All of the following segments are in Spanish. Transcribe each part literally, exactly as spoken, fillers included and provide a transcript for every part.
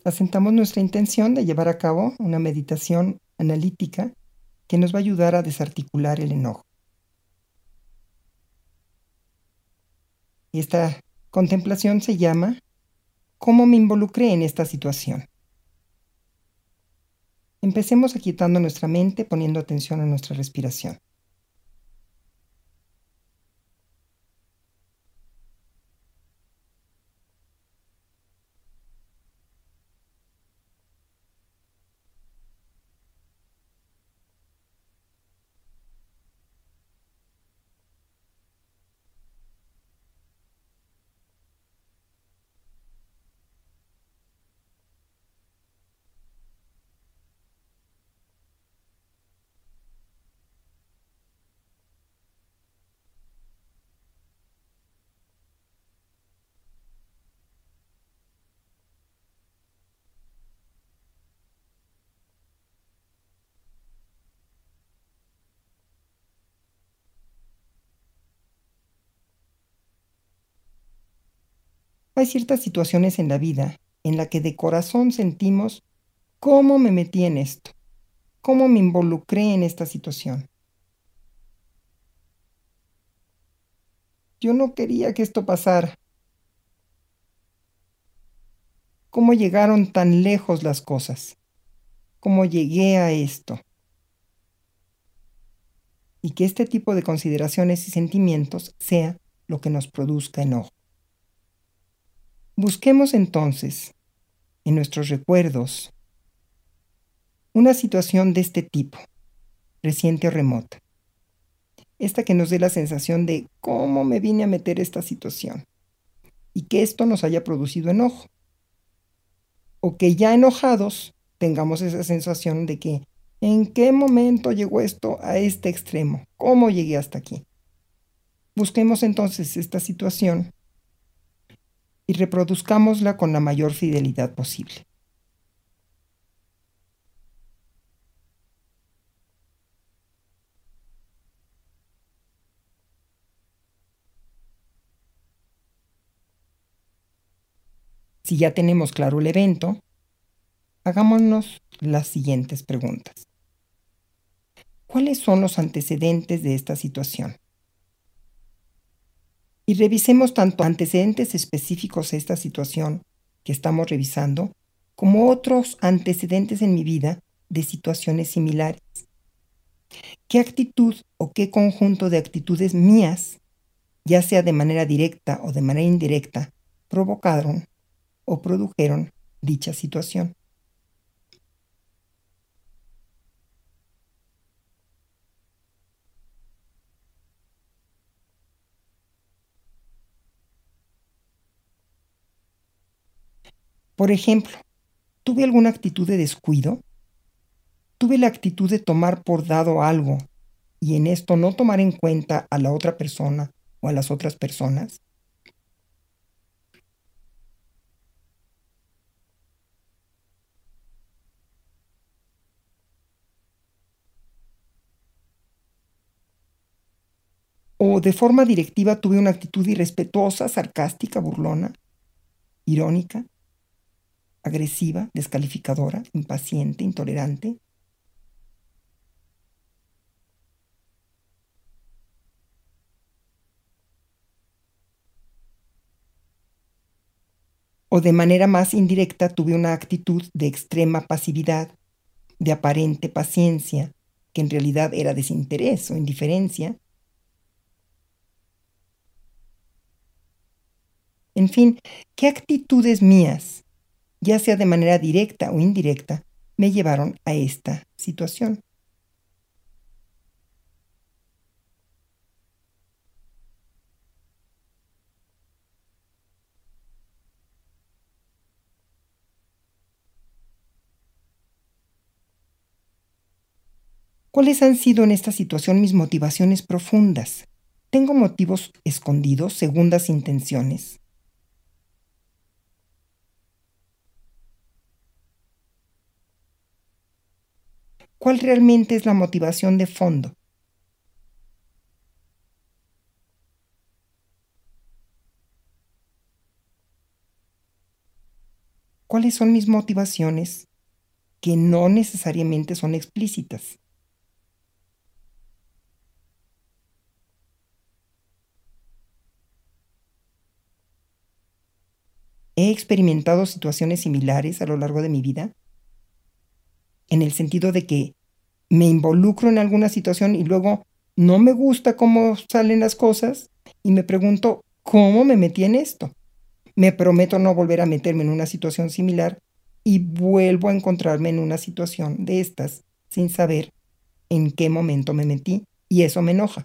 Asentamos nuestra intención de llevar a cabo una meditación analítica que nos va a ayudar a desarticular el enojo. Esta contemplación se llama ¿Cómo me involucré en esta situación? Empecemos aquietando nuestra mente poniendo atención a nuestra respiración. Hay ciertas situaciones en la vida en la que de corazón sentimos cómo me metí en esto, cómo me involucré en esta situación. Yo no quería que esto pasara. ¿Cómo llegaron tan lejos las cosas? ¿Cómo llegué a esto? Y que este tipo de consideraciones y sentimientos sea lo que nos produzca enojo. Busquemos entonces en nuestros recuerdos una situación de este tipo, reciente o remota. Esta que nos dé la sensación de cómo me vine a meter esta situación y que esto nos haya producido enojo. O que ya enojados tengamos esa sensación de que ¿en qué momento llegó esto a este extremo? ¿Cómo llegué hasta aquí? Busquemos entonces esta situación y reproduzcámosla con la mayor fidelidad posible. Si ya tenemos claro el evento, hagámonos las siguientes preguntas. ¿Cuáles son los antecedentes de esta situación? Y revisemos tanto antecedentes específicos de esta situación que estamos revisando, como otros antecedentes en mi vida de situaciones similares. ¿Qué actitud o qué conjunto de actitudes mías, ya sea de manera directa o de manera indirecta, provocaron o produjeron dicha situación? Por ejemplo, ¿tuve alguna actitud de descuido? ¿Tuve la actitud de tomar por dado algo y en esto no tomar en cuenta a la otra persona o a las otras personas? ¿O de forma directiva tuve una actitud irrespetuosa, sarcástica, burlona, irónica, agresiva, descalificadora, impaciente, intolerante? ¿O de manera más indirecta tuve una actitud de extrema pasividad, de aparente paciencia, que en realidad era desinterés o indiferencia? En fin, ¿qué actitudes mías, ya sea de manera directa o indirecta, me llevaron a esta situación? ¿Cuáles han sido en esta situación mis motivaciones profundas? ¿Tengo motivos escondidos, segundas intenciones? ¿Cuál realmente es la motivación de fondo? cuáles son mis motivaciones que no necesariamente son explícitas. ¿He experimentado situaciones similares a lo largo de mi vida? En el sentido de que me involucro en alguna situación y luego no me gusta cómo salen las cosas y me pregunto, ¿cómo me metí en esto? Me prometo no volver a meterme en una situación similar y vuelvo a encontrarme en una situación de estas sin saber en qué momento me metí y eso me enoja.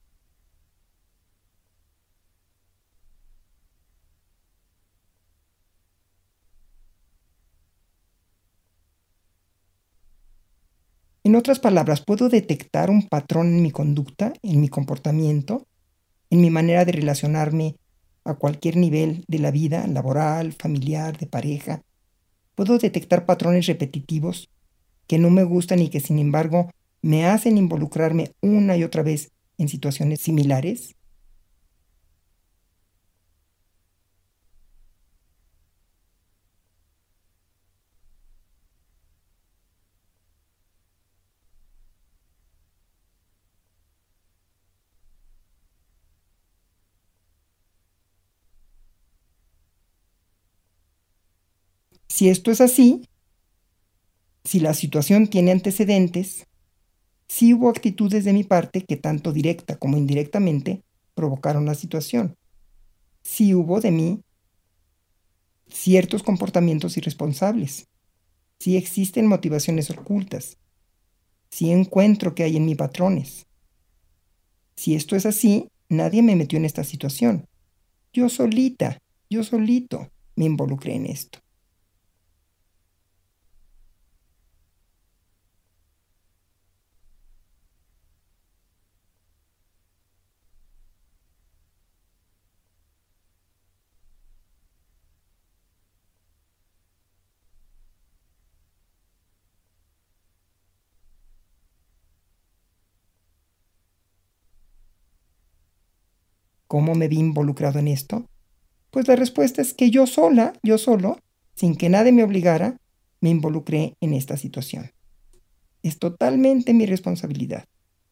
En otras palabras, puedo detectar un patrón en mi conducta, en mi comportamiento, en mi manera de relacionarme a cualquier nivel de la vida, laboral, familiar, de pareja. Puedo detectar patrones repetitivos que no me gustan y que sin embargo me hacen involucrarme una y otra vez en situaciones similares. Si esto es así, si la situación tiene antecedentes, si hubo actitudes de mi parte que tanto directa como indirectamente provocaron la situación. Si hubo de mí ciertos comportamientos irresponsables. Si existen motivaciones ocultas. Si encuentro que hay en mí patrones. Si esto es así, nadie me metió en esta situación. Yo solita, yo solito me involucré en esto. ¿Cómo me vi involucrado en esto? Pues la respuesta es que yo sola, yo solo, sin que nadie me obligara, me involucré en esta situación. Es totalmente mi responsabilidad.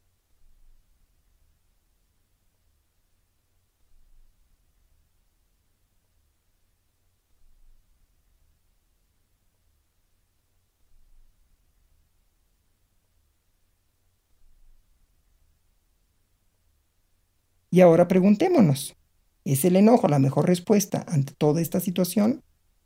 Y ahora preguntémonos, ¿es el enojo la mejor respuesta ante toda esta situación?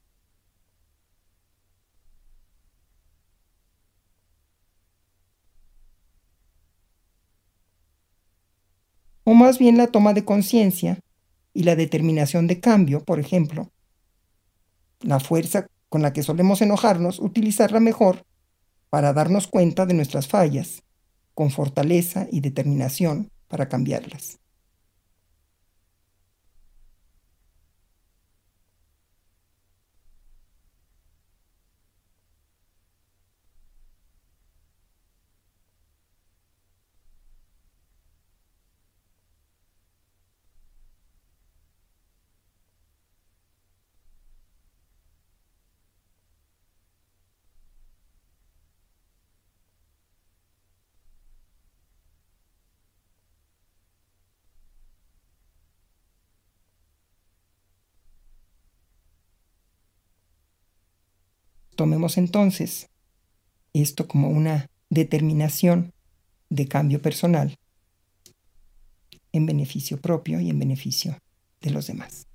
¿O más bien la toma de conciencia y la determinación de cambio, por ejemplo, la fuerza con la que solemos enojarnos, utilizarla mejor para darnos cuenta de nuestras fallas, con fortaleza y determinación para cambiarlas? Tomemos entonces esto como una determinación de cambio personal en beneficio propio y en beneficio de los demás.